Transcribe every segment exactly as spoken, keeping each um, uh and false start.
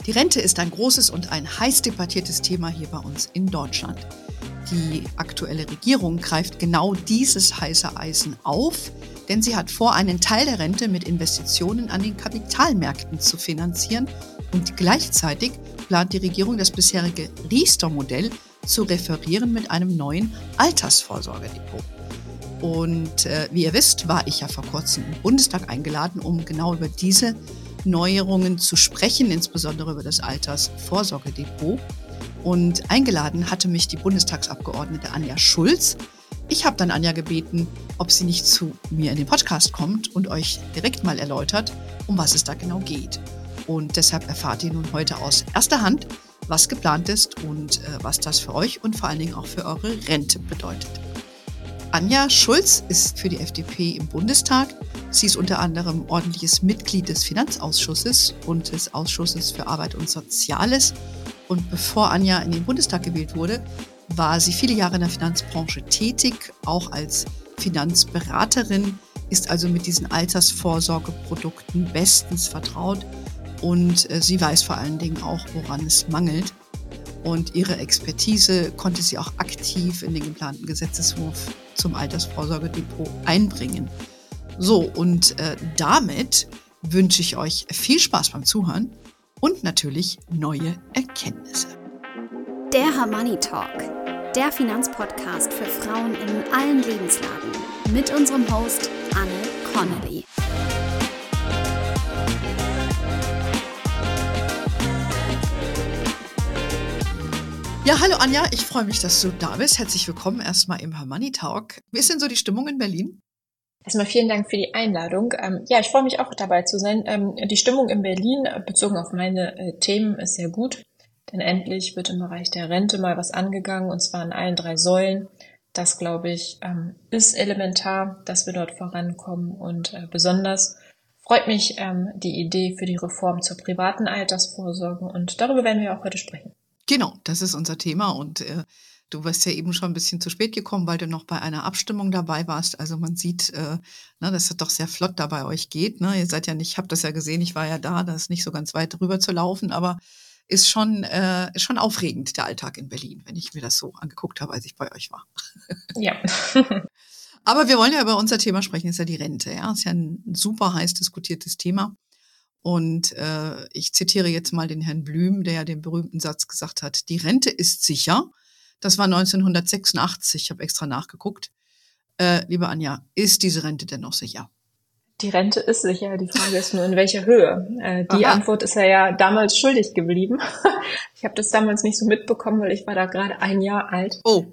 Die Rente ist ein großes und ein heiß debattiertes Thema hier bei uns in Deutschland. Die aktuelle Regierung greift genau dieses heiße Eisen auf, denn sie hat vor, einen Teil der Rente mit Investitionen an den Kapitalmärkten zu finanzieren und gleichzeitig plant die Regierung, das bisherige Riester-Modell zu referieren mit einem neuen Altersvorsorgedepot. Und äh, wie ihr wisst, war ich ja vor kurzem im Bundestag eingeladen, um genau über diese Neuerungen zu sprechen, insbesondere über das Altersvorsorgedepot. Und eingeladen hatte mich die Bundestagsabgeordnete Anja Schulz. Ich habe dann Anja gebeten, ob sie nicht zu mir in den Podcast kommt und euch direkt mal erläutert, um was es da genau geht. Und deshalb erfahrt ihr nun heute aus erster Hand, was geplant ist und äh, was das für euch und vor allen Dingen auch für eure Rente bedeutet. Anja Schulz ist für die F D P im Bundestag. Sie ist unter anderem ordentliches Mitglied des Finanzausschusses und des Ausschusses für Arbeit und Soziales. Und bevor Anja in den Bundestag gewählt wurde, war sie viele Jahre in der Finanzbranche tätig, auch als Finanzberaterin, ist also mit diesen Altersvorsorgeprodukten bestens vertraut und äh, sie weiß vor allen Dingen auch, woran es mangelt. Und ihre Expertise konnte sie auch aktiv in den geplanten Gesetzesentwurf zum Altersvorsorgedepot einbringen. So, und äh, damit wünsche ich euch viel Spaß beim Zuhören und natürlich neue Erkenntnisse. Der Her-Money Talk, der Finanzpodcast für Frauen in allen Lebenslagen mit unserem Host Anne Connolly. Ja, hallo Anja, ich freue mich, dass du da bist. Herzlich willkommen erstmal im Her-Money Talk. Wie ist denn so die Stimmung in Berlin? Erstmal vielen Dank für die Einladung. Ähm, ja, ich freue mich auch dabei zu sein. Ähm, die Stimmung in Berlin, bezogen auf meine äh, Themen, ist sehr gut. Denn endlich wird im Bereich der Rente mal was angegangen, und zwar an allen drei Säulen. Das, glaube ich, ähm, ist elementar, dass wir dort vorankommen. Und äh, besonders freut mich ähm, die Idee für die Reform zur privaten Altersvorsorge. Und darüber werden wir auch heute sprechen. Genau, das ist unser Thema und äh, du warst ja eben schon ein bisschen zu spät gekommen, weil du noch bei einer Abstimmung dabei warst. Also man sieht, äh, ne, dass es doch sehr flott da bei euch geht. Ne? Ihr seid ja nicht, ich habe das ja gesehen, ich war ja da, das ist nicht so ganz weit rüber zu laufen, aber ist schon, äh, ist schon aufregend, der Alltag in Berlin, wenn ich mir das so angeguckt habe, als ich bei euch war. Ja. Aber wir wollen ja über unser Thema sprechen, ist ja die Rente. Ja, ist ja ein super heiß diskutiertes Thema. Und äh, ich zitiere jetzt mal den Herrn Blüm, der ja den berühmten Satz gesagt hat, die Rente ist sicher. Das war neunzehnhundertsechsundachtzig, ich habe extra nachgeguckt. Äh, liebe Anja, ist diese Rente denn noch sicher? Die Rente ist sicher, die Frage ist nur, in welcher Höhe. Äh, die Aha. Antwort ist er ja damals schuldig geblieben. Ich habe das damals nicht so mitbekommen, weil ich war da gerade ein Jahr alt. Oh.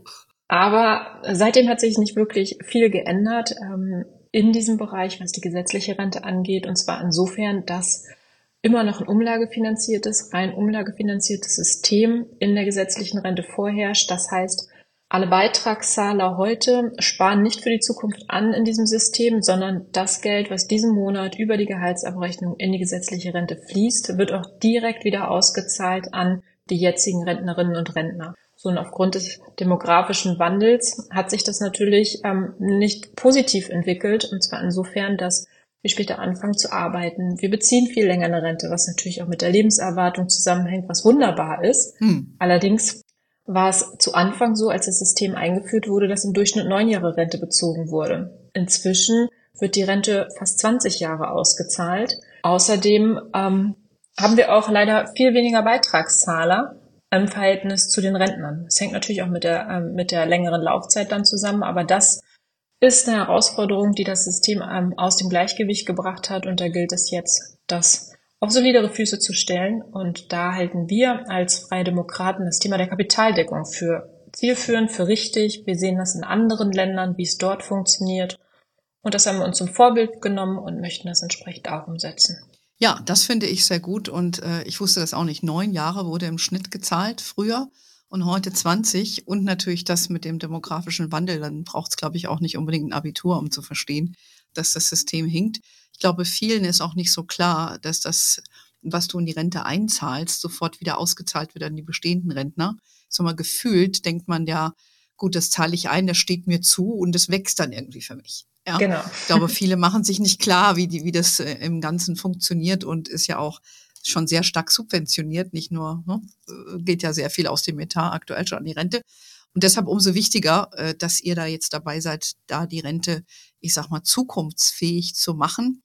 Aber seitdem hat sich nicht wirklich viel geändert. Ähm, in diesem Bereich, was die gesetzliche Rente angeht, und zwar insofern, dass immer noch ein umlagefinanziertes, rein umlagefinanziertes System in der gesetzlichen Rente vorherrscht. Das heißt, alle Beitragszahler heute sparen nicht für die Zukunft an in diesem System, sondern das Geld, was diesen Monat über die Gehaltsabrechnung in die gesetzliche Rente fließt, wird auch direkt wieder ausgezahlt an die jetzigen Rentnerinnen und Rentner. So, und aufgrund des demografischen Wandels hat sich das natürlich ähm, nicht positiv entwickelt, und zwar insofern, dass wir später anfangen zu arbeiten. Wir beziehen viel länger eine Rente, was natürlich auch mit der Lebenserwartung zusammenhängt, was wunderbar ist. Hm. Allerdings war es zu Anfang so, als das System eingeführt wurde, dass im Durchschnitt neun Jahre Rente bezogen wurde. Inzwischen wird die Rente fast zwanzig Jahre ausgezahlt. Außerdem ähm, haben wir auch leider viel weniger Beitragszahler im Verhältnis zu den Rentnern. Das hängt natürlich auch mit der, ähm, mit der längeren Laufzeit dann zusammen, aber das ist eine Herausforderung, die das System ähm, aus dem Gleichgewicht gebracht hat, und da gilt es jetzt, das auf solidere Füße zu stellen, und da halten wir als Freie Demokraten das Thema der Kapitaldeckung für zielführend, für richtig. Wir sehen das in anderen Ländern, wie es dort funktioniert, und das haben wir uns zum Vorbild genommen und möchten das entsprechend auch umsetzen. Ja, das finde ich sehr gut und äh, ich wusste das auch nicht. Neun Jahre wurde im Schnitt gezahlt früher und heute zwanzig und natürlich das mit dem demografischen Wandel. Dann braucht es, glaube ich, auch nicht unbedingt ein Abitur, um zu verstehen, dass das System hinkt. Ich glaube, vielen ist auch nicht so klar, dass das, was du in die Rente einzahlst, sofort wieder ausgezahlt wird an die bestehenden Rentner. So mal gefühlt denkt man ja, gut, das zahle ich ein, das steht mir zu und das wächst dann irgendwie für mich. Ja, genau. Ich glaube, viele machen sich nicht klar, wie die, wie das äh, im Ganzen funktioniert und ist ja auch schon sehr stark subventioniert, nicht nur, ne, geht ja sehr viel aus dem Etat aktuell schon an die Rente. Und deshalb umso wichtiger, dass ihr da jetzt dabei seid, da die Rente, ich sag mal, zukunftsfähig zu machen.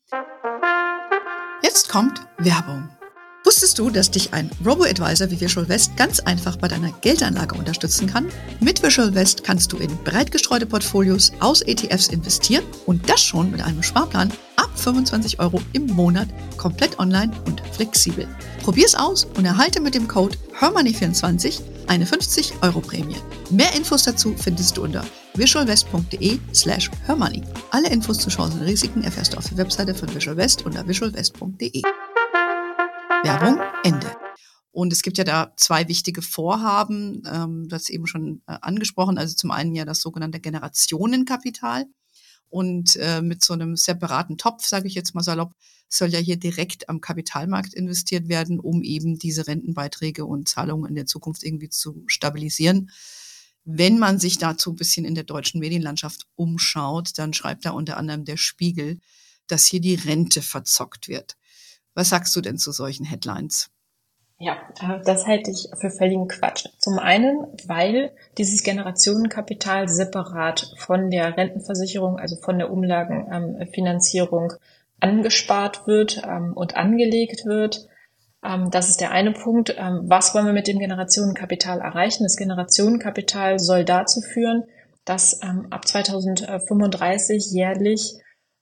Jetzt kommt Werbung. Wusstest du, dass dich ein Robo-Advisor wie Visual West ganz einfach bei deiner Geldanlage unterstützen kann? Mit Visual West kannst du in breit gestreute Portfolios aus E T Fs investieren und das schon mit einem Sparplan ab fünfundzwanzig Euro im Monat, komplett online und flexibel. Probier's aus und erhalte mit dem Code Hermoney vierundzwanzig eine fünfzig Euro Prämie. Mehr Infos dazu findest du unter visualwest.de slash hermoney. Alle Infos zu Chancen und Risiken erfährst du auf der Webseite von Visual West unter visualwest punkt de. Werbung, Ende. Und es gibt ja da zwei wichtige Vorhaben, ähm, das eben schon äh, angesprochen, also zum einen ja das sogenannte Generationenkapital und äh, mit so einem separaten Topf, sage ich jetzt mal salopp, soll ja hier direkt am Kapitalmarkt investiert werden, um eben diese Rentenbeiträge und Zahlungen in der Zukunft irgendwie zu stabilisieren. Wenn man sich dazu ein bisschen in der deutschen Medienlandschaft umschaut, dann schreibt da unter anderem der Spiegel, dass hier die Rente verzockt wird. Was sagst du denn zu solchen Headlines? Ja, das halte ich für völligen Quatsch. Zum einen, weil dieses Generationenkapital separat von der Rentenversicherung, also von der Umlagenfinanzierung angespart wird und angelegt wird. Das ist der eine Punkt. Was wollen wir mit dem Generationenkapital erreichen? Das Generationenkapital soll dazu führen, dass ab zweitausendfünfunddreißig jährlich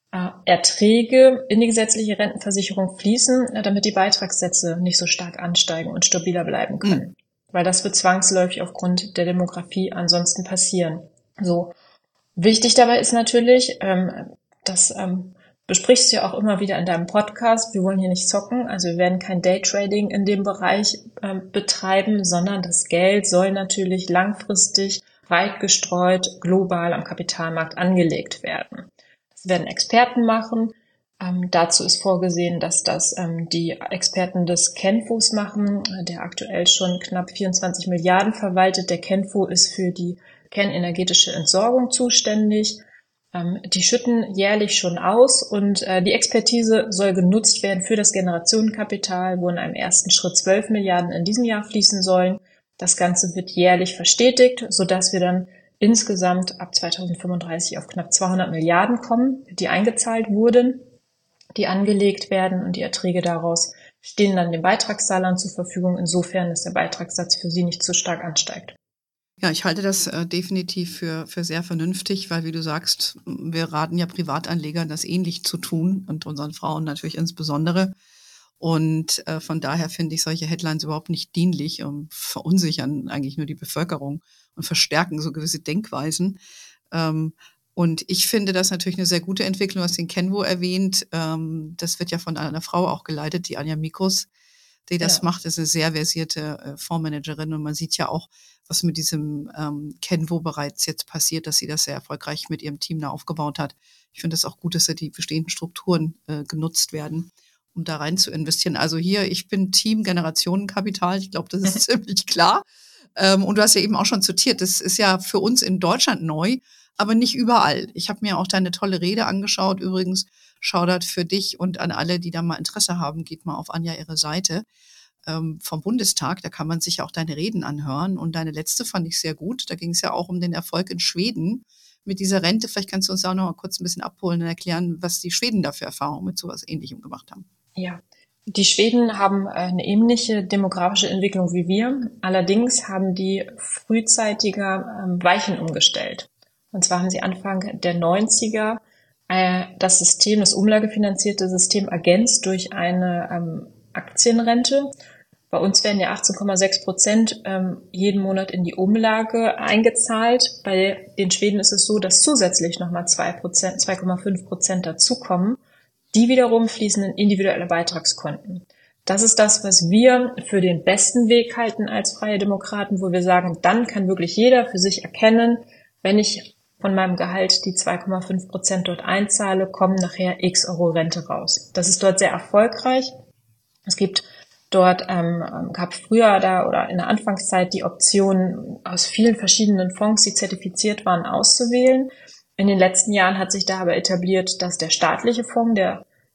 Erträge in die gesetzliche Rentenversicherung fließen, damit die Beitragssätze nicht so stark ansteigen und stabiler bleiben können. Mhm. Weil das wird zwangsläufig aufgrund der Demografie ansonsten passieren. So. Wichtig dabei ist natürlich, ähm, das ähm, besprichst du ja auch immer wieder in deinem Podcast, wir wollen hier nicht zocken, also wir werden kein Daytrading in dem Bereich ähm, betreiben, sondern das Geld soll natürlich langfristig, breit gestreut, global am Kapitalmarkt angelegt werden. Das werden Experten machen. Ähm, dazu ist vorgesehen, dass das ähm, die Experten des Kenfos machen, der aktuell schon knapp vierundzwanzig Milliarden verwaltet. Der Kenfo ist für die kernenergetische Entsorgung zuständig. Ähm, die schütten jährlich schon aus und äh, die Expertise soll genutzt werden für das Generationenkapital, wo in einem ersten Schritt zwölf Milliarden in diesem Jahr fließen sollen. Das Ganze wird jährlich verstetigt, sodass wir dann insgesamt ab zweitausendfünfunddreißig auf knapp zweihundert Milliarden kommen, die eingezahlt wurden, die angelegt werden und die Erträge daraus stehen dann den Beitragszahlern zur Verfügung, insofern, dass der Beitragssatz für sie nicht zu stark ansteigt. Ja, ich halte das äh, definitiv für, für sehr vernünftig, weil, wie du sagst, wir raten ja Privatanlegern, das ähnlich zu tun und unseren Frauen natürlich insbesondere. Und äh, von daher finde ich solche Headlines überhaupt nicht dienlich und verunsichern eigentlich nur die Bevölkerung und verstärken so gewisse Denkweisen. Ähm, und ich finde das natürlich eine sehr gute Entwicklung. Du hast den Kenvo erwähnt. Ähm, das wird ja von einer Frau auch geleitet, die Anja Mikus, die das ja. macht. Das ist eine sehr versierte äh, Fondsmanagerin. Und man sieht ja auch, was mit diesem ähm, Kenvo bereits jetzt passiert, dass sie das sehr erfolgreich mit ihrem Team da aufgebaut hat. Ich finde es auch gut, dass da die bestehenden Strukturen äh, genutzt werden, um da rein zu investieren. Also hier, ich bin Team Generationenkapital. Ich glaube, das ist ziemlich klar. Ähm, und du hast ja eben auch schon zitiert, das ist ja für uns in Deutschland neu, aber nicht überall. Ich habe mir auch deine tolle Rede angeschaut. Übrigens, Shoutout für dich und an alle, die da mal Interesse haben, geht mal auf Anja ihre Seite ähm, vom Bundestag. Da kann man sich auch deine Reden anhören. Und deine letzte fand ich sehr gut. Da ging es ja auch um den Erfolg in Schweden mit dieser Rente. Vielleicht kannst du uns auch noch mal kurz ein bisschen abholen und erklären, was die Schweden da für Erfahrungen mit sowas Ähnlichem gemacht haben. Ja, die Schweden haben eine ähnliche demografische Entwicklung wie wir. Allerdings haben die frühzeitiger ähm, Weichen umgestellt. Und zwar haben sie Anfang der neunziger äh, das System, das umlagefinanzierte System ergänzt durch eine ähm, Aktienrente. Bei uns werden ja achtzehn Komma sechs Prozent ähm, jeden Monat in die Umlage eingezahlt. Bei den Schweden ist es so, dass zusätzlich nochmal zwei Prozent, zwei Komma fünf Prozent dazukommen. Die wiederum fließen in individuelle Beitragskonten. Das ist das, was wir für den besten Weg halten als Freie Demokraten, wo wir sagen, dann kann wirklich jeder für sich erkennen, wenn ich von meinem Gehalt die zwei Komma fünf Prozent dort einzahle, kommen nachher x Euro Rente raus. Das ist dort sehr erfolgreich. Es gibt dort, ähm, gab früher da oder in der Anfangszeit die Option, aus vielen verschiedenen Fonds, die zertifiziert waren, auszuwählen. In den letzten Jahren hat sich da aber etabliert, dass der staatliche Fonds, der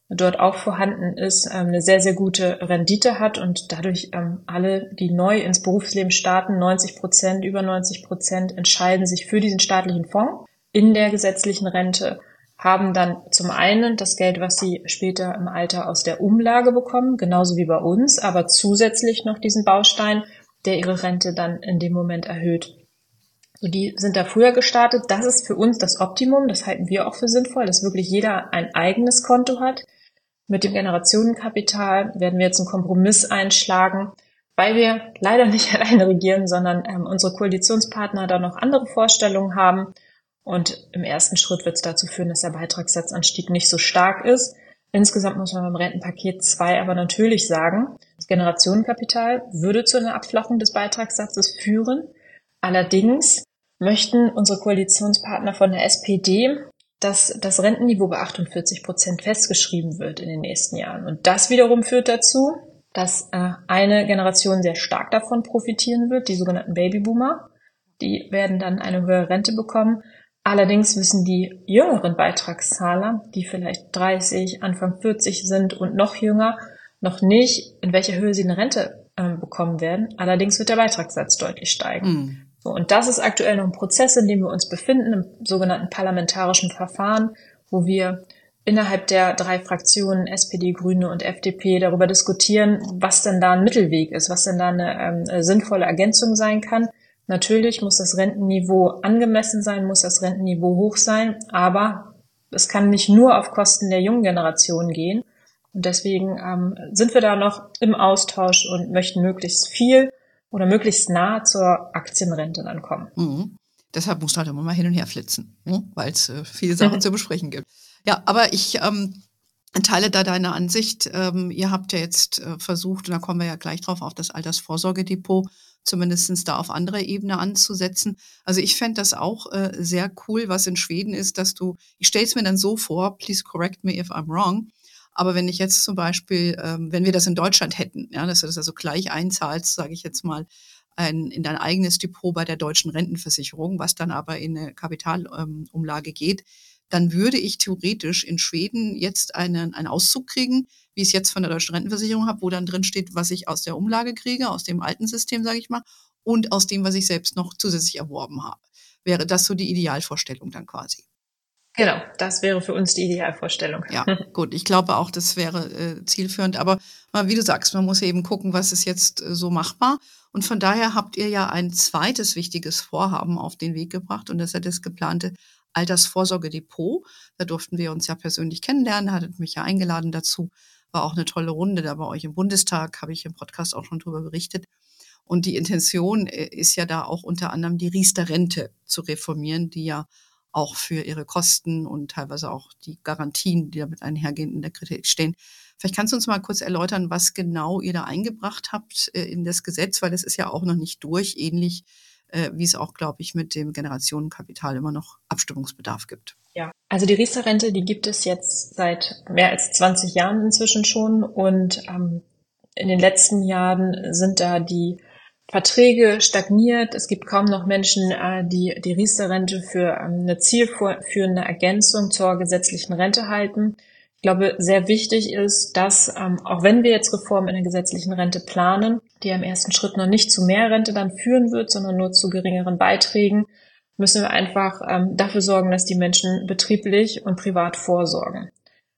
dort auch vorhanden ist, eine sehr, sehr gute Rendite hat und dadurch alle, die neu ins Berufsleben starten, neunzig Prozent, über neunzig Prozent entscheiden sich für diesen staatlichen Fonds in der gesetzlichen Rente, haben dann zum einen das Geld, was sie später im Alter aus der Umlage bekommen, genauso wie bei uns, aber zusätzlich noch diesen Baustein, der ihre Rente dann in dem Moment erhöht. So, die sind da früher gestartet. Das ist für uns das Optimum. Das halten wir auch für sinnvoll, dass wirklich jeder ein eigenes Konto hat. Mit dem Generationenkapital werden wir jetzt einen Kompromiss einschlagen, weil wir leider nicht alleine regieren, sondern ähm, unsere Koalitionspartner da noch andere Vorstellungen haben. Und im ersten Schritt wird es dazu führen, dass der Beitragssatzanstieg nicht so stark ist. Insgesamt muss man beim Rentenpaket zwei aber natürlich sagen, das Generationenkapital würde zu einer Abflachung des Beitragssatzes führen. Allerdings möchten unsere Koalitionspartner von der S P D, dass das Rentenniveau bei achtundvierzig Prozent festgeschrieben wird in den nächsten Jahren. Und das wiederum führt dazu, dass äh, eine Generation sehr stark davon profitieren wird, die sogenannten Babyboomer. Die werden dann eine höhere Rente bekommen. Allerdings wissen die jüngeren Beitragszahler, die vielleicht dreißig, Anfang vierzig sind und noch jünger, noch nicht, in welcher Höhe sie eine Rente äh, bekommen werden. Allerdings wird der Beitragssatz deutlich steigen. Mm. So, und das ist aktuell noch ein Prozess, in dem wir uns befinden, im sogenannten parlamentarischen Verfahren, wo wir innerhalb der drei Fraktionen S P D, Grüne und F D P darüber diskutieren, was denn da ein Mittelweg ist, was denn da eine, ähm, eine sinnvolle Ergänzung sein kann. Natürlich muss das Rentenniveau angemessen sein, muss das Rentenniveau hoch sein, aber es kann nicht nur auf Kosten der jungen Generation gehen. Und deswegen ähm, sind wir da noch im Austausch und möchten möglichst viel oder möglichst nah zur Aktienrente dann kommen. Mhm. Deshalb musst du halt immer mal hin und her flitzen, ne? Weil es äh, viele Sachen mhm. zu besprechen gibt. Ja, aber ich ähm, teile da deine Ansicht. Ähm, ihr habt ja jetzt äh, versucht, und da kommen wir ja gleich drauf, auf das Altersvorsorgedepot zumindest da auf anderer Ebene anzusetzen. Also ich fände das auch äh, sehr cool, was in Schweden ist, dass du, ich stelle es mir dann so vor, please correct me if I'm wrong, aber wenn ich jetzt zum Beispiel, ähm, wenn wir das in Deutschland hätten, ja, dass du das also gleich einzahlst, sage ich jetzt mal, ein, in dein eigenes Depot bei der deutschen Rentenversicherung, was dann aber in eine Kapitalumlage ähm, geht, dann würde ich theoretisch in Schweden jetzt einen, einen Auszug kriegen, wie ich es jetzt von der deutschen Rentenversicherung habe, wo dann drin steht, was ich aus der Umlage kriege, aus dem alten System, sage ich mal, und aus dem, was ich selbst noch zusätzlich erworben habe. Wäre das so die Idealvorstellung dann quasi? Genau, das wäre für uns die Idealvorstellung. Ja, gut, ich glaube auch, das wäre äh, zielführend. Aber wie du sagst, man muss eben gucken, was ist jetzt äh, so machbar. Und von daher habt ihr ja ein zweites wichtiges Vorhaben auf den Weg gebracht. Und das ist das geplante Altersvorsorgedepot. Da durften wir uns ja persönlich kennenlernen, hattet mich ja eingeladen dazu. War auch eine tolle Runde da bei euch im Bundestag, habe ich im Podcast auch schon drüber berichtet. Und die Intention äh, ist ja da auch unter anderem die Riester-Rente zu reformieren, die ja auch für ihre Kosten und teilweise auch die Garantien, die damit einhergehen, in der Kritik stehen. Vielleicht kannst du uns mal kurz erläutern, was genau ihr da eingebracht habt äh, in das Gesetz, weil es ist ja auch noch nicht durch, ähnlich äh, wie es auch, glaube ich, mit dem Generationenkapital immer noch Abstimmungsbedarf gibt. Ja, also die Riester-Rente, die gibt es jetzt seit mehr als zwanzig Jahren inzwischen schon und ähm, in den letzten Jahren sind da die Verträge stagniert. Es gibt kaum noch Menschen, die die Riester-Rente für eine zielführende Ergänzung zur gesetzlichen Rente halten. Ich glaube, sehr wichtig ist, dass, auch wenn wir jetzt Reformen in der gesetzlichen Rente planen, die im ersten Schritt noch nicht zu mehr Rente dann führen wird, sondern nur zu geringeren Beiträgen, müssen wir einfach dafür sorgen, dass die Menschen betrieblich und privat vorsorgen.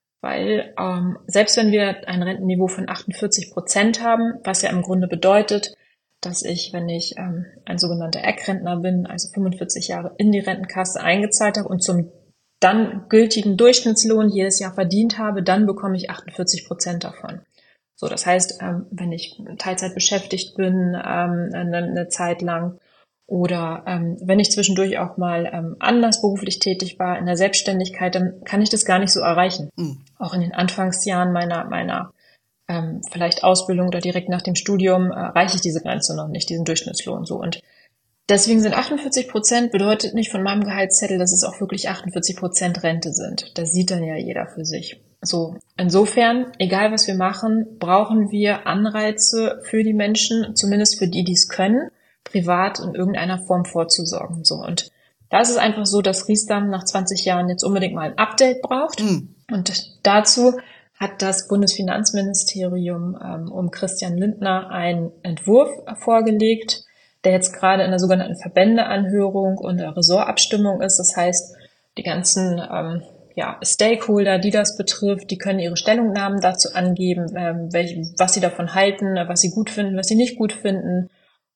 Weil selbst wenn wir ein Rentenniveau von achtundvierzig Prozent haben, was ja im Grunde bedeutet, dass ich, wenn ich ähm, ein sogenannter Eckrentner bin, also fünfundvierzig Jahre in die Rentenkasse eingezahlt habe und zum dann gültigen Durchschnittslohn jedes Jahr verdient habe, dann bekomme ich achtundvierzig Prozent davon. So, das heißt, ähm, wenn ich Teilzeit beschäftigt bin, ähm, eine, eine Zeit lang oder ähm, wenn ich zwischendurch auch mal ähm, anders beruflich tätig war in der Selbstständigkeit, dann kann ich das gar nicht so erreichen. Mhm. Auch in den Anfangsjahren meiner meiner Ähm, vielleicht Ausbildung oder direkt nach dem Studium, äh, erreiche ich diese Grenze noch nicht, diesen Durchschnittslohn so. Und deswegen sind achtundvierzig Prozent bedeutet nicht von meinem Gehaltszettel, dass es auch wirklich achtundvierzig Prozent Rente sind. Das sieht dann ja jeder für sich. So, insofern, egal was wir machen, brauchen wir Anreize für die Menschen, zumindest für die, die es können, privat in irgendeiner Form vorzusorgen. So, und da ist es einfach so, dass Riester nach zwanzig Jahren jetzt unbedingt mal ein Update braucht. Mhm. Und dazu hat das Bundesfinanzministerium ähm, um Christian Lindner einen Entwurf vorgelegt, der jetzt gerade in der sogenannten Verbändeanhörung und der Ressortabstimmung ist. Das heißt, die ganzen ähm, ja, Stakeholder, die das betrifft, die können ihre Stellungnahmen dazu angeben, ähm, welch, was sie davon halten, was sie gut finden, was sie nicht gut finden.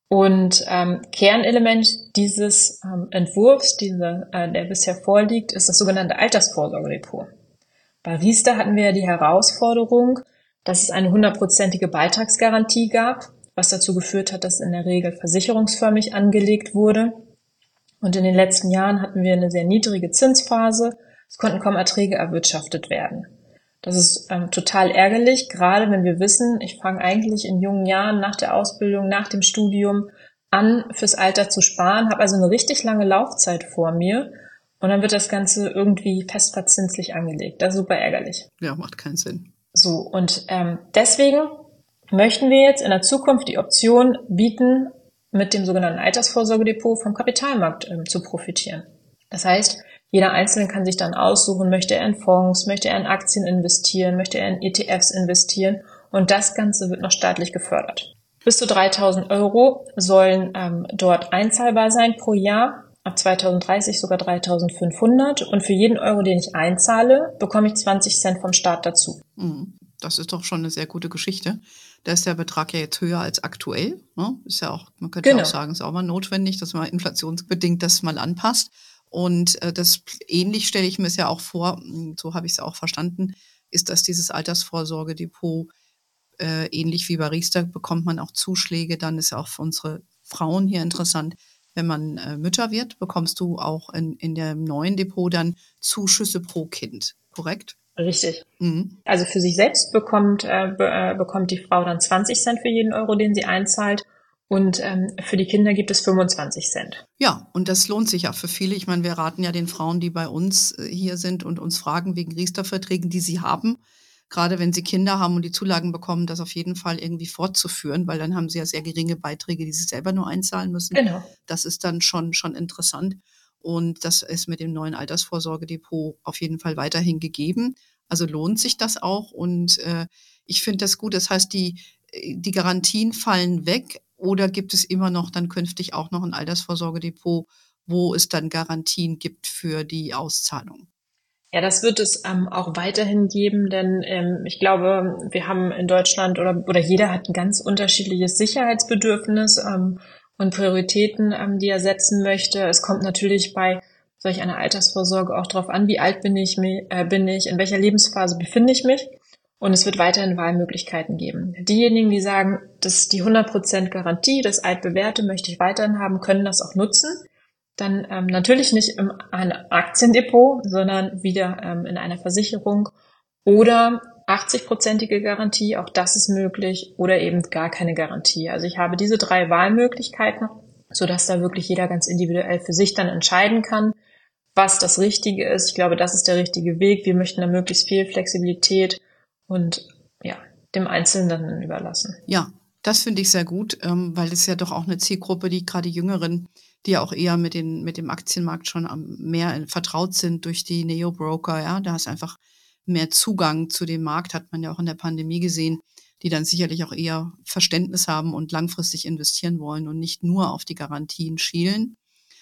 Und ähm, Kernelement dieses ähm, Entwurfs, diese, äh, der bisher vorliegt, ist das sogenannte Altersvorsorgedepot. Bei Riester hatten wir ja die Herausforderung, dass es eine hundertprozentige Beitragsgarantie gab, was dazu geführt hat, dass in der Regel versicherungsförmig angelegt wurde. Und in den letzten Jahren hatten wir eine sehr niedrige Zinsphase. Es konnten kaum Erträge erwirtschaftet werden. Das ist ähm, total ärgerlich, gerade wenn wir wissen, ich fange eigentlich in jungen Jahren nach der Ausbildung, nach dem Studium an, fürs Alter zu sparen, habe also eine richtig lange Laufzeit vor mir und dann wird das Ganze irgendwie festverzinslich angelegt. Das ist super ärgerlich. Ja, macht keinen Sinn. So, und ähm, deswegen möchten wir jetzt in der Zukunft die Option bieten, mit dem sogenannten Altersvorsorgedepot vom Kapitalmarkt ähm, zu profitieren. Das heißt, jeder Einzelne kann sich dann aussuchen, möchte er in Fonds, möchte er in Aktien investieren, möchte er in E T Fs investieren und das Ganze wird noch staatlich gefördert. Bis zu dreitausend Euro sollen ähm, dort einzahlbar sein pro Jahr, ab zweitausenddreißig sogar dreitausendfünfhundert und für jeden Euro, den ich einzahle, bekomme ich zwanzig Cent vom Staat dazu. Das ist doch schon eine sehr gute Geschichte. Da ist der Betrag ja jetzt höher als aktuell. Ne? Ist ja auch, man könnte Genau. auch sagen, ist auch mal notwendig, dass man inflationsbedingt das mal anpasst. Und äh, das ähnlich stelle ich mir es ja auch vor, so habe ich es auch verstanden, ist, dass dieses Altersvorsorgedepot äh, ähnlich wie bei Riester bekommt man auch Zuschläge. Dann ist ja auch für unsere Frauen hier interessant, wenn man äh, Mütter wird, bekommst du auch in, in dem neuen Depot dann Zuschüsse pro Kind, korrekt? Richtig. Mhm. Also für sich selbst bekommt, äh, be, äh, bekommt die Frau dann zwanzig Cent für jeden Euro, den sie einzahlt. Und ähm, für die Kinder gibt es fünfundzwanzig Cent. Ja, und das lohnt sich ja für viele. Ich meine, wir raten ja den Frauen, die bei uns äh, hier sind und uns fragen wegen Riester-Verträgen, die sie haben, gerade wenn sie Kinder haben und die Zulagen bekommen, das auf jeden Fall irgendwie fortzuführen, weil dann haben sie ja sehr geringe Beiträge, die sie selber nur einzahlen müssen. Genau. Das ist dann schon schon interessant. Und das ist mit dem neuen Altersvorsorgedepot auf jeden Fall weiterhin gegeben. Also lohnt sich das auch. Und äh, ich finde das gut. Das heißt, die, die Garantien fallen weg. Oder gibt es immer noch dann künftig auch noch ein Altersvorsorgedepot, wo es dann Garantien gibt für die Auszahlung? Ja, das wird es ähm, auch weiterhin geben, denn ähm, ich glaube, wir haben in Deutschland oder oder jeder hat ein ganz unterschiedliches Sicherheitsbedürfnis ähm, und Prioritäten, ähm, die er setzen möchte. Es kommt natürlich bei solch einer Altersvorsorge auch darauf an, wie alt bin ich, äh, bin ich, in welcher Lebensphase befinde ich mich. Und es wird weiterhin Wahlmöglichkeiten geben. Diejenigen, die sagen, dass die hundert Prozent Garantie, das altbewährte möchte ich weiterhin haben, können das auch nutzen. Dann ähm, natürlich nicht in einem Aktiendepot, sondern wieder ähm, in einer Versicherung oder achtzig-prozentige Garantie, auch das ist möglich, oder eben gar keine Garantie. Also ich habe diese drei Wahlmöglichkeiten, sodass da wirklich jeder ganz individuell für sich dann entscheiden kann, was das Richtige ist. Ich glaube, das ist der richtige Weg. Wir möchten da möglichst viel Flexibilität und ja, dem Einzelnen dann überlassen. Ja, das finde ich sehr gut, ähm, weil es ja doch auch eine Zielgruppe, die gerade Jüngeren, die ja auch eher mit den mit dem Aktienmarkt schon am, mehr vertraut sind durch die Neo-Broker, ja, da ist einfach mehr Zugang zu dem Markt, hat man ja auch in der Pandemie gesehen, die dann sicherlich auch eher Verständnis haben und langfristig investieren wollen und nicht nur auf die Garantien schielen.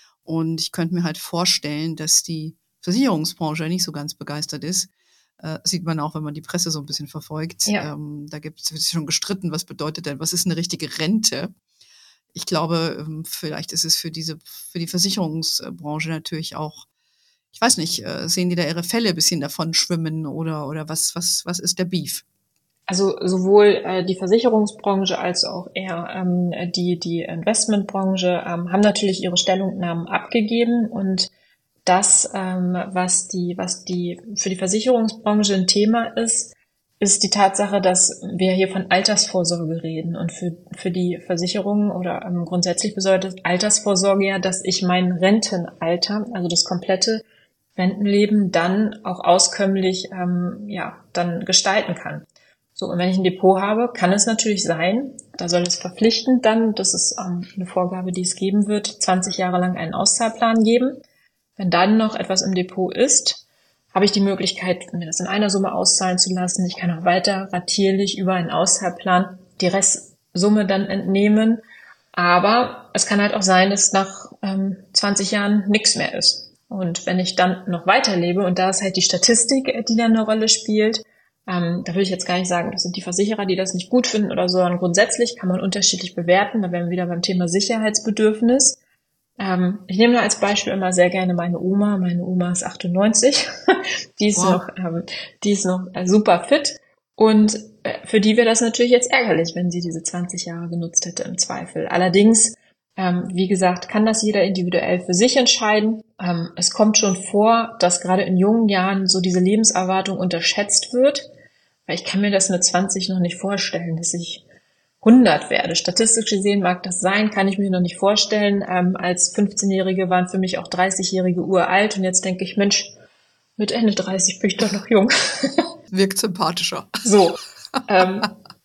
Und ich könnte mir halt vorstellen, dass die Versicherungsbranche nicht so ganz begeistert ist. Äh, sieht man auch, wenn man die Presse so ein bisschen verfolgt. Ja. Ähm, da gibt es schon gestritten, was bedeutet denn, was ist eine richtige Rente? Ich glaube, ähm, vielleicht ist es für diese, für die Versicherungsbranche natürlich auch, ich weiß nicht, äh, sehen die da ihre Fälle ein bisschen davon schwimmen oder, oder was, was, was ist der Beef? Also sowohl äh, die Versicherungsbranche als auch eher ähm, die, die Investmentbranche ähm, haben natürlich ihre Stellungnahmen abgegeben und das, ähm, was die, was die für die Versicherungsbranche ein Thema ist, ist die Tatsache, dass wir hier von Altersvorsorge reden. Und für, für die Versicherung oder ähm, grundsätzlich bedeutet Altersvorsorge ja, dass ich mein Rentenalter, also das komplette Rentenleben, dann auch auskömmlich ähm, ja dann gestalten kann. So, und wenn ich ein Depot habe, kann es natürlich sein, da soll es verpflichtend dann, das ist ähm, eine Vorgabe, die es geben wird, zwanzig Jahre lang einen Auszahlplan geben. Wenn dann noch etwas im Depot ist, habe ich die Möglichkeit, mir das in einer Summe auszahlen zu lassen. Ich kann auch weiter ratierlich über einen Auszahlplan die Restsumme dann entnehmen. Aber es kann halt auch sein, dass nach ähm, zwanzig Jahren nichts mehr ist. Und wenn ich dann noch weiterlebe, und da ist halt die Statistik, die dann eine Rolle spielt, ähm, da will ich jetzt gar nicht sagen, das sind die Versicherer, die das nicht gut finden oder so, sondern grundsätzlich kann man unterschiedlich bewerten. Da wären wir wieder beim Thema Sicherheitsbedürfnis. Ähm, ich nehme da als Beispiel immer sehr gerne meine Oma. Meine Oma ist achtundneunzig. die ist Wow. noch, ähm, die ist noch äh, super fit. Und äh, für die wäre das natürlich jetzt ärgerlich, wenn sie diese zwanzig Jahre genutzt hätte im Zweifel. Allerdings, ähm, wie gesagt, kann das jeder individuell für sich entscheiden. Ähm, es kommt schon vor, dass gerade in jungen Jahren so diese Lebenserwartung unterschätzt wird. Weil ich kann mir das mit zwanzig noch nicht vorstellen, dass ich hundert werde. Statistisch gesehen mag das sein, kann ich mir noch nicht vorstellen. Ähm, als fünfzehnjährige waren für mich auch dreißigjährige uralt. Und jetzt denke ich, Mensch, mit Ende dreißig bin ich doch noch jung. Wirkt sympathischer. So, ähm,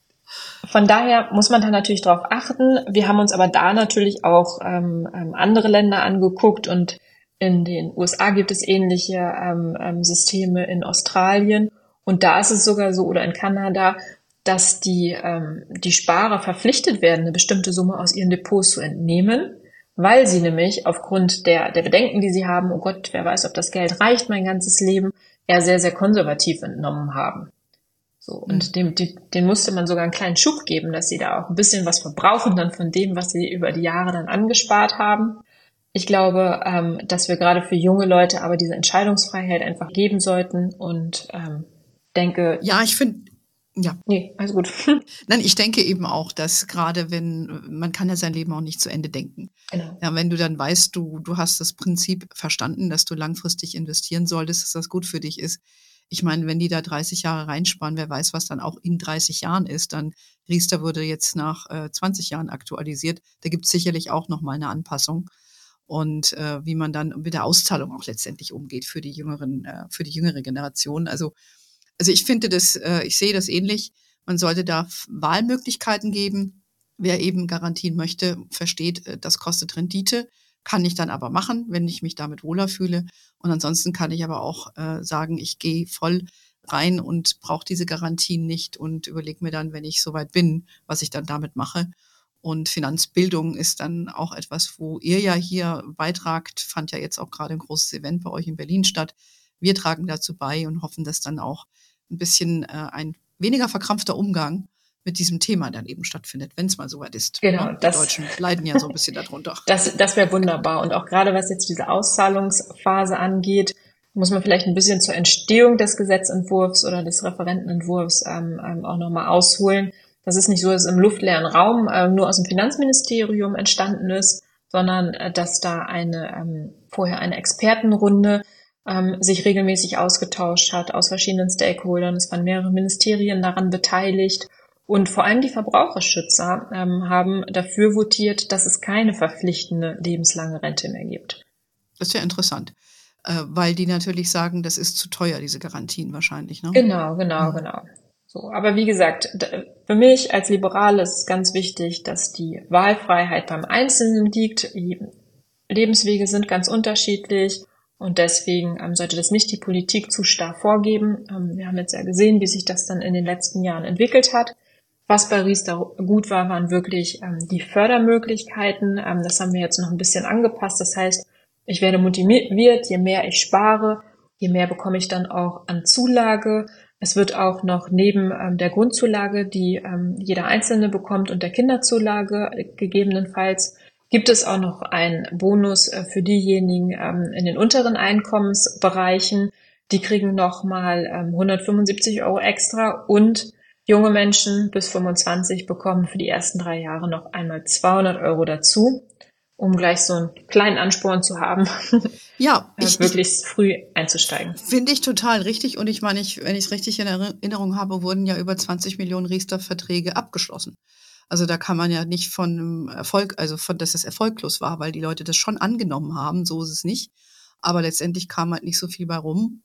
von daher muss man da natürlich drauf achten. Wir haben uns aber da natürlich auch ähm, ähm, andere Länder angeguckt und in den U S A gibt es ähnliche ähm, ähm, Systeme, in Australien. Und da ist es sogar so, oder in Kanada, dass die, ähm, die Sparer verpflichtet werden, eine bestimmte Summe aus ihren Depots zu entnehmen, weil sie nämlich aufgrund der, der Bedenken, die sie haben, oh Gott, wer weiß, ob das Geld reicht mein ganzes Leben, eher sehr, sehr konservativ entnommen haben. So, und dem, dem, dem musste man sogar einen kleinen Schub geben, dass sie da auch ein bisschen was verbrauchen dann von dem, was sie über die Jahre dann angespart haben. Ich glaube, ähm, dass wir gerade für junge Leute aber diese Entscheidungsfreiheit einfach geben sollten und ähm, denke... Ja, ich finde... Ja. Nee, alles gut. Nein, ich denke eben auch, dass gerade wenn, man kann ja sein Leben auch nicht zu Ende denken. Genau. Ja, wenn du dann weißt, du, du hast das Prinzip verstanden, dass du langfristig investieren solltest, dass das gut für dich ist. Ich meine, wenn die da dreißig Jahre reinsparen, wer weiß, was dann auch in dreißig Jahren ist, dann Riester wurde jetzt nach äh, zwanzig Jahren aktualisiert. Da gibt es sicherlich auch nochmal eine Anpassung. Und äh, wie man dann mit der Auszahlung auch letztendlich umgeht für die jüngeren, äh, für die jüngere Generation. Also Also ich finde das, äh, ich sehe das ähnlich. Man sollte da Wahlmöglichkeiten geben. Wer eben Garantien möchte, versteht, äh, das kostet Rendite, kann ich dann aber machen, wenn ich mich damit wohler fühle. Und ansonsten kann ich aber auch äh, sagen, ich gehe voll rein und brauche diese Garantien nicht und überlege mir dann, wenn ich soweit bin, was ich dann damit mache. Und Finanzbildung ist dann auch etwas, wo ihr ja hier beitragt, fand ja jetzt auch gerade ein großes Event bei euch in Berlin statt. Wir tragen dazu bei und hoffen, dass dann auch ein bisschen äh, ein weniger verkrampfter Umgang mit diesem Thema dann eben stattfindet, wenn es mal soweit ist. Genau, ja, die das, Deutschen leiden ja so ein bisschen darunter. Das, das wäre wunderbar. Und auch gerade was jetzt diese Auszahlungsphase angeht, muss man vielleicht ein bisschen zur Entstehung des Gesetzentwurfs oder des Referentenentwurfs ähm, ähm, auch nochmal ausholen. Das ist nicht so, dass es im luftleeren Raum äh, nur aus dem Finanzministerium entstanden ist, sondern äh, dass da eine ähm, vorher eine Expertenrunde ähm, sich regelmäßig ausgetauscht hat aus verschiedenen Stakeholdern. Es waren mehrere Ministerien daran beteiligt. Und vor allem die Verbraucherschützer ähm, haben dafür votiert, dass es keine verpflichtende lebenslange Rente mehr gibt. Das ist ja interessant, äh, weil die natürlich sagen, das ist zu teuer, diese Garantien wahrscheinlich. Ne? Genau, genau, mhm. genau. So, aber wie gesagt, für mich als Liberale ist es ganz wichtig, dass die Wahlfreiheit beim Einzelnen liegt. Die Lebenswege sind ganz unterschiedlich und deswegen ähm, sollte das nicht die Politik zu stark vorgeben. Ähm, wir haben jetzt ja gesehen, wie sich das dann in den letzten Jahren entwickelt hat. Was bei Riester gut war, waren wirklich ähm, die Fördermöglichkeiten. Ähm, das haben wir jetzt noch ein bisschen angepasst. Das heißt, ich werde motiviert, je mehr ich spare, je mehr bekomme ich dann auch an Zulage. Es wird auch noch neben ähm, der Grundzulage, die ähm, jeder Einzelne bekommt, und der Kinderzulage äh, gegebenenfalls, gibt es auch noch einen Bonus äh, für diejenigen ähm, in den unteren Einkommensbereichen. Die kriegen nochmal ähm, hundertfünfundsiebzig Euro extra und junge Menschen bis fünfundzwanzig bekommen für die ersten drei Jahre noch einmal zweihundert Euro dazu, um gleich so einen kleinen Ansporn zu haben, ja, ich, möglichst früh einzusteigen. Finde ich total richtig. Und ich meine, ich, wenn ich es richtig in Erinnerung habe, wurden ja über zwanzig Millionen Riester-Verträge abgeschlossen. Also da kann man ja nicht von einem Erfolg, also von, dass es erfolglos war, weil die Leute das schon angenommen haben, so ist es nicht. Aber letztendlich kam halt nicht so viel bei rum.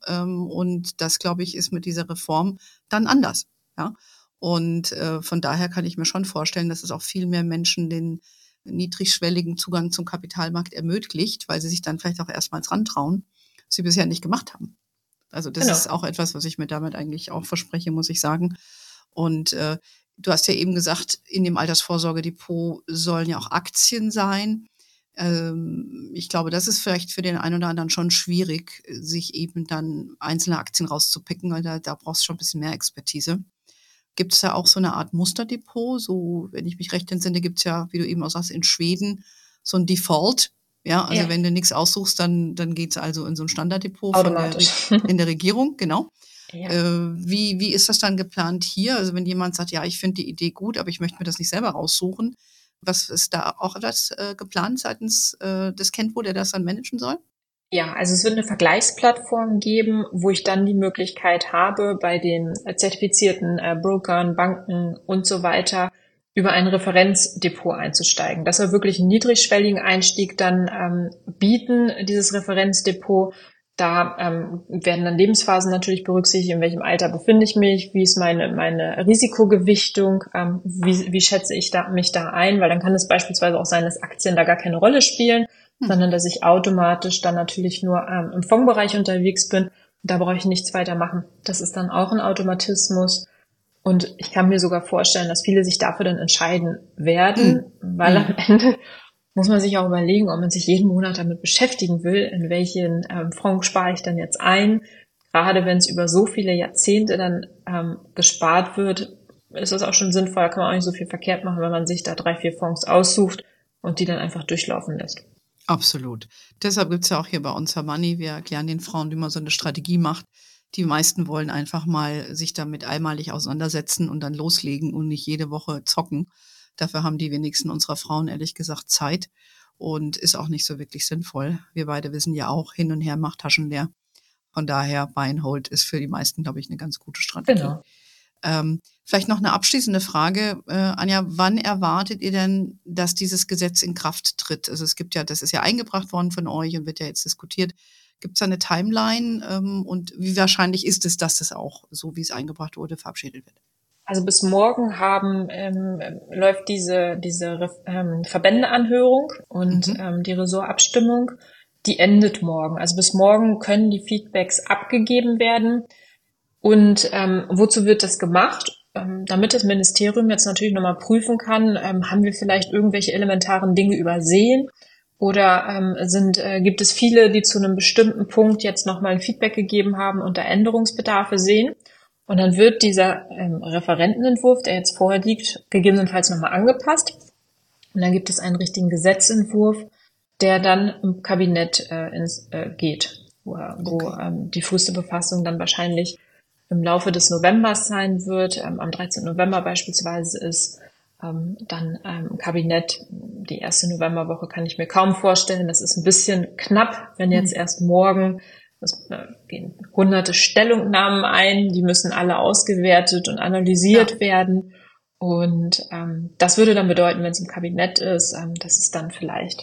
Und das, glaube ich, ist mit dieser Reform dann anders. Ja, und äh, von daher kann ich mir schon vorstellen, dass es auch viel mehr Menschen den niedrigschwelligen Zugang zum Kapitalmarkt ermöglicht, weil sie sich dann vielleicht auch erstmals rantrauen, was sie bisher nicht gemacht haben. Also das Genau. ist auch etwas, was ich mir damit eigentlich auch verspreche, muss ich sagen. Und äh, du hast ja eben gesagt, in dem Altersvorsorgedepot sollen ja auch Aktien sein. Ähm, ich glaube, das ist vielleicht für den einen oder anderen schon schwierig, sich eben dann einzelne Aktien rauszupicken, weil da, da brauchst du schon ein bisschen mehr Expertise. Gibt es ja auch so eine Art Musterdepot? So, wenn ich mich recht entsinne, gibt es ja, wie du eben auch sagst, in Schweden so ein Default. Ja, also Ja. wenn du nichts aussuchst, dann, dann geht's also in so ein Standarddepot von der, Automatisch. in der Regierung, genau. Ja. Äh, wie, wie ist das dann geplant hier? Also wenn jemand sagt, ja, ich finde die Idee gut, aber ich möchte mir das nicht selber raussuchen, was ist da auch etwas äh, geplant seitens äh, des Kenvo, der das dann managen soll? Ja, also es wird eine Vergleichsplattform geben, wo ich dann die Möglichkeit habe, bei den zertifizierten äh, Brokern, Banken und so weiter über ein Referenzdepot einzusteigen. Das soll wirklich einen niedrigschwelligen Einstieg dann ähm, bieten, dieses Referenzdepot. Da ähm, werden dann Lebensphasen natürlich berücksichtigt, in welchem Alter befinde ich mich, wie ist meine meine Risikogewichtung, ähm, wie, wie schätze ich da, mich da ein, weil dann kann es beispielsweise auch sein, dass Aktien da gar keine Rolle spielen, hm. sondern dass ich automatisch dann natürlich nur ähm, im Fondsbereich unterwegs bin. Da brauche ich nichts weiter machen. Das ist dann auch ein Automatismus. Und ich kann mir sogar vorstellen, dass viele sich dafür dann entscheiden werden, hm. weil hm. am Ende muss man sich auch überlegen, ob man sich jeden Monat damit beschäftigen will, in welchen ähm, Fonds spare ich dann jetzt ein. Gerade wenn es über so viele Jahrzehnte dann ähm, gespart wird, ist das auch schon sinnvoll, da kann man auch nicht so viel verkehrt machen, wenn man sich da drei, vier Fonds aussucht und die dann einfach durchlaufen lässt. Absolut. Deshalb gibt's ja auch hier bei uns Her Money. Wir erklären den Frauen, wie man so eine Strategie macht. Die meisten wollen einfach mal sich damit einmalig auseinandersetzen und dann loslegen und nicht jede Woche zocken. Dafür haben die wenigsten unserer Frauen, ehrlich gesagt, Zeit und ist auch nicht so wirklich sinnvoll. Wir beide wissen ja auch, hin und her macht Taschen leer. Von daher, Buy and Hold ist für die meisten, glaube ich, eine ganz gute Strategie. Genau. Ähm, vielleicht noch eine abschließende Frage. Äh, Anja, wann erwartet ihr denn, dass dieses Gesetz in Kraft tritt? Also es gibt ja, das ist ja eingebracht worden von euch und wird ja jetzt diskutiert. Gibt es da eine Timeline? Ähm, und wie wahrscheinlich ist es, dass das auch, so wie es eingebracht wurde, verabschiedet wird? Also bis morgen haben ähm, läuft diese diese ähm, Verbändeanhörung und mhm. ähm, die Ressortabstimmung, die endet morgen. Also bis morgen können die Feedbacks abgegeben werden. Und ähm, wozu wird das gemacht? Ähm, damit das Ministerium jetzt natürlich nochmal prüfen kann, ähm, haben wir vielleicht irgendwelche elementaren Dinge übersehen oder ähm, sind äh, gibt es viele, die zu einem bestimmten Punkt jetzt nochmal ein Feedback gegeben haben und da Änderungsbedarfe sehen. Und dann wird dieser ähm, Referentenentwurf, der jetzt vorher liegt, gegebenenfalls nochmal angepasst. Und dann gibt es einen richtigen Gesetzentwurf, der dann im Kabinett äh, ins, äh, geht, wo, wo okay. ähm, die früheste Befassung dann wahrscheinlich im Laufe des Novembers sein wird. Ähm, am dreizehnten November beispielsweise ist ähm, dann ähm, im Kabinett. Die erste Novemberwoche kann ich mir kaum vorstellen. Das ist ein bisschen knapp, wenn jetzt mhm. erst morgen Es gehen hunderte Stellungnahmen ein, die müssen alle ausgewertet und analysiert ja. werden. Und ähm, das würde dann bedeuten, wenn es im Kabinett ist, ähm, dass es dann vielleicht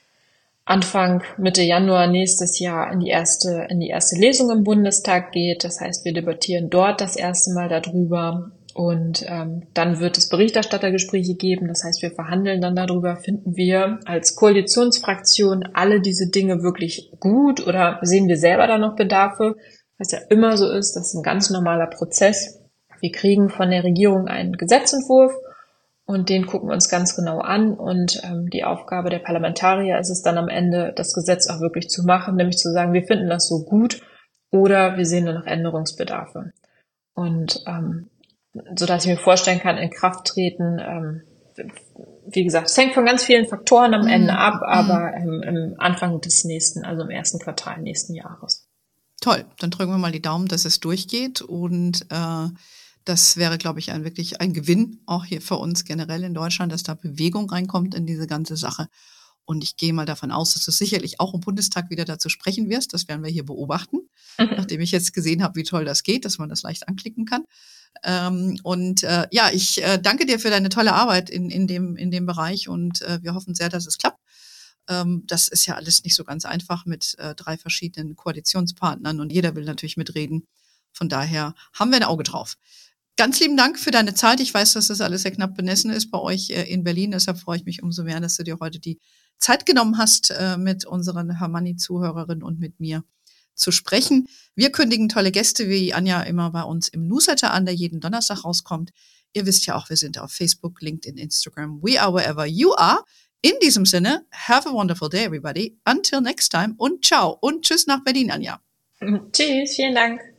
Anfang, Mitte Januar nächstes Jahr in die erste, in die erste Lesung im Bundestag geht. Das heißt, wir debattieren dort das erste Mal darüber. Und ähm, dann wird es Berichterstattergespräche geben. Das heißt, wir verhandeln dann darüber, finden wir als Koalitionsfraktion alle diese Dinge wirklich gut oder sehen wir selber da noch Bedarfe? Was ja immer so ist, das ist ein ganz normaler Prozess. Wir kriegen von der Regierung einen Gesetzentwurf und den gucken wir uns ganz genau an. Und ähm, die Aufgabe der Parlamentarier ist es dann am Ende, das Gesetz auch wirklich zu machen, nämlich zu sagen, wir finden das so gut oder wir sehen nur noch Änderungsbedarfe. Und ähm, so dass ich mir vorstellen kann, in Kraft treten. Ähm, wie gesagt, es hängt von ganz vielen Faktoren am Ende mm, ab, aber mm. im, im Anfang des nächsten, also im ersten Quartal nächsten Jahres. Toll, dann drücken wir mal die Daumen, dass es durchgeht und äh, das wäre, glaube ich, ein wirklich ein Gewinn, auch hier für uns generell in Deutschland, dass da Bewegung reinkommt in diese ganze Sache. Und ich gehe mal davon aus, dass du sicherlich auch im Bundestag wieder dazu sprechen wirst. Das werden wir hier beobachten, mhm. nachdem ich jetzt gesehen habe, wie toll das geht, dass man das leicht anklicken kann. Ähm, und äh, ja, ich äh, danke dir für deine tolle Arbeit in, in, dem, in dem Bereich und äh, wir hoffen sehr, dass es klappt. Ähm, das ist ja alles nicht so ganz einfach mit äh, drei verschiedenen Koalitionspartnern und jeder will natürlich mitreden. Von daher haben wir ein Auge drauf. Ganz lieben Dank für deine Zeit. Ich weiß, dass das alles sehr knapp bemessen ist bei euch äh, in Berlin. Deshalb freue ich mich umso mehr, dass du dir heute die Zeit genommen hast, äh, mit unseren Her Money-Zuhörerinnen und mit mir zu sprechen. Wir kündigen tolle Gäste wie Anja immer bei uns im Newsletter an, der jeden Donnerstag rauskommt. Ihr wisst ja auch, wir sind auf Facebook, LinkedIn, Instagram. We are wherever you are. In diesem Sinne, have a wonderful day, everybody. Until next time und ciao und tschüss nach Berlin, Anja. Tschüss, vielen Dank.